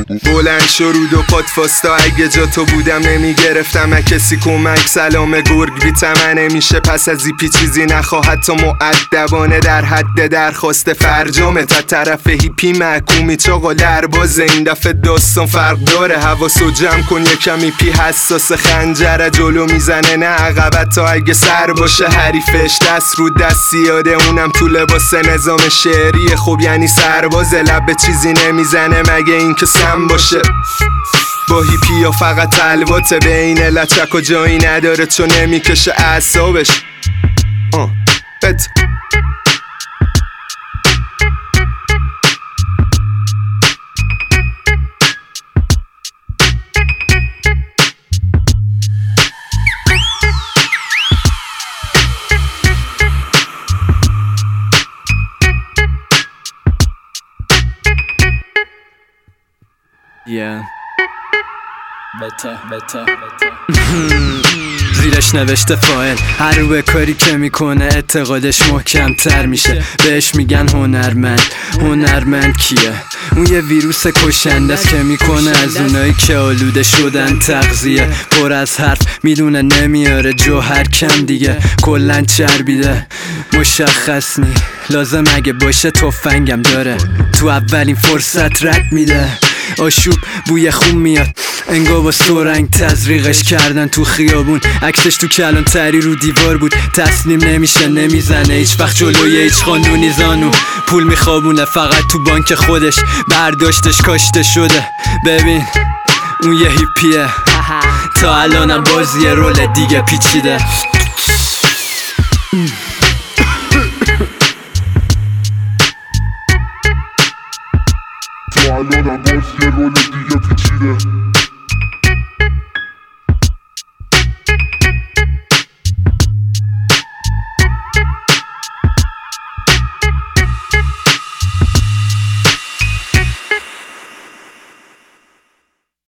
بلند شرود و پات فاستا، اگه جا تو بودم نمیگرفتم کسی کمک. سلام گرگ بی تمنه میشه، پس از ایپی چیزی نخواهد تا مؤدبانه در حد درخواست فرجامه. تا طرف هیپی محکومی چاقا لربازه، این دفعه داستان فرق داره. حواسو جمع کن یکم ایپی حساس، خنجره جلو میزنه نه عقبت تا اگه سر باشه حریفش. دست رو دست زیاده اونم تو لباس نظام شعری، خب یعنی سربازه. لب به چیزی نمیزنه مگه این که سم باشه. با هیپی یا فقط تلواته، بین لچک و جایی نداره چون نمیکشه اعصابش. زیرش نوشته فاعل، هر روی کاری که میکنه اعتقادش محکم تر میشه. بهش میگن هنرمند. هنرمند کیه؟ اون یه ویروس کشنده است که میکنه از اونایی که آلوده شدن تغذیه. پر از حرف میدونه نمیاره جوهر کم دیگه، کلن چربیده. مشخص نی لازم اگه باشه تفنگم داره، تو اولین فرصت رد میده. آشوب بوی خون میاد انگار با سرنگ تزریقش کردن تو خیابون. عکسش تو کلان تری رو دیوار بود، تسلیم نمیشه نمیزنه هیچ وقت جلوی هیچ قانونی زانو. پول میخوابونه فقط تو بانک خودش، برداشتش کاشته شده. ببین اون یه هیپیه، تا الانم بازی رول دیگه پیچیده. الانم باز یه رول دیگه پیچیده.